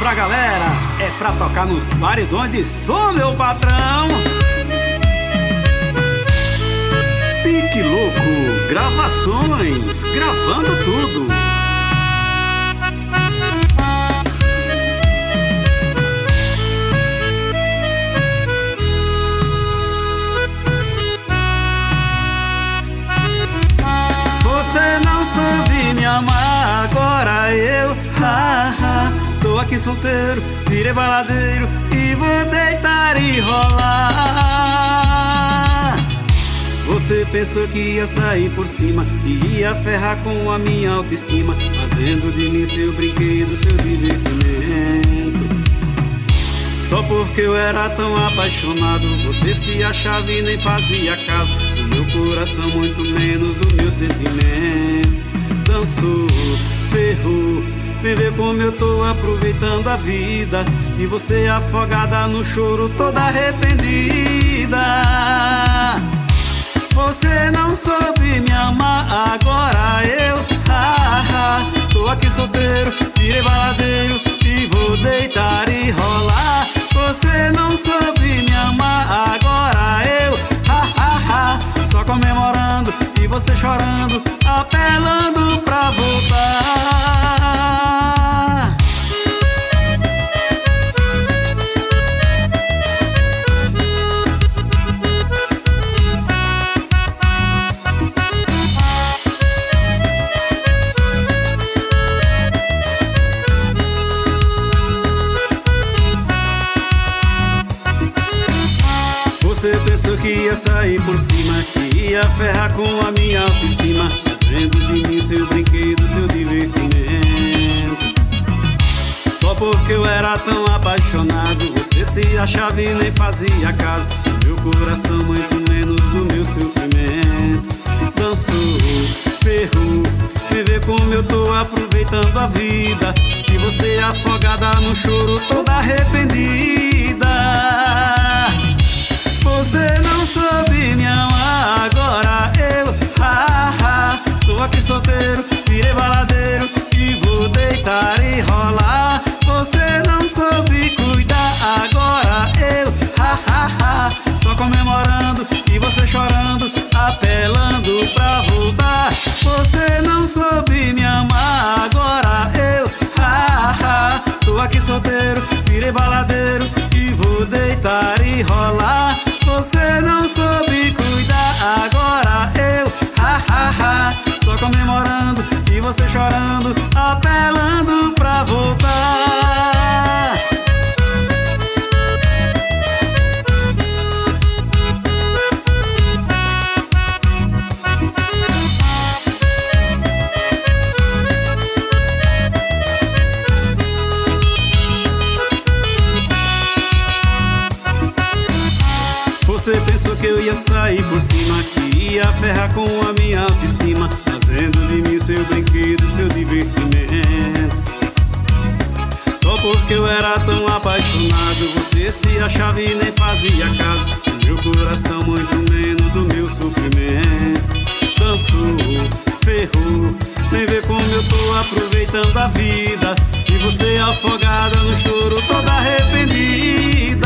pra galera, é pra tocar nos paredões de som, meu patrão. Pique Louco Gravações, gravando tudo. Você não soube me amar, agora eu, tô aqui solteiro, virei baladeiro e vou deitar e rolar. Você pensou que ia sair por cima, que ia ferrar com a minha autoestima, fazendo de mim seu brinquedo, seu divertimento. Só porque eu era tão apaixonado, você se achava e nem fazia caso do meu coração, muito menos do meu sentimento. Dançou, ferrou, vem ver como eu tô aproveitando a vida, e você afogada no choro, toda arrependida. Você não soube me amar, agora eu, tô aqui solteiro, virei baladeiro e vou deitar e rolar. Você não soube me amar, agora eu, só comemorando e você chorando, apelando pra voltar. Você pensou que ia sair por cima, que ia ferrar com a minha autoestima, fazendo de mim seu brinquedo, seu divertimento. Só porque eu era tão apaixonado, você se achava e nem fazia caso do meu coração, muito menos do meu sofrimento. Dançou, ferrou, vem ver como eu tô aproveitando a vida, e você afogada no choro, toda arrependida. Você não soube me amar, agora eu, tô aqui solteiro, virei baladeiro e vou deitar e rolar. Você não soube cuidar, agora eu, só comemorando e você chorando, apelando pra voltar. Você não soube me amar, agora eu, tô aqui solteiro, virei baladeiro e vou deitar e rolar. Você não soube cuidar, agora eu, só comemorando e você chorando, apelando pra voltar. Você pensou que eu ia sair por cima, que ia ferrar com a minha autoestima, fazendo de mim seu brinquedo, seu divertimento. Só porque eu era tão apaixonado, você se achava e nem fazia caso do meu coração, muito menos do meu sofrimento. Dançou, ferrou, vem ver como eu tô aproveitando a vida, e você afogada no choro, toda arrependida.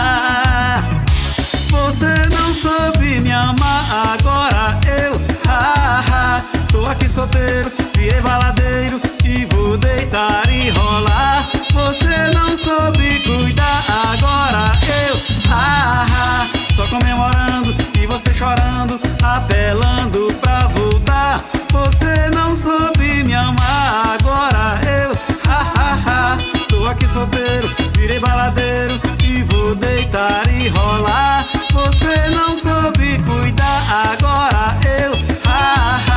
Você não soube me amar, agora eu, tô aqui solteiro, virei baladeiro e vou deitar e rolar. Você não soube cuidar, agora eu, só comemorando e você chorando, apelando pra voltar. Você não soube me amar, agora eu, tô aqui solteiro, virei baladeiro e vou deitar e rolar. Você não soube cuidar, agora eu,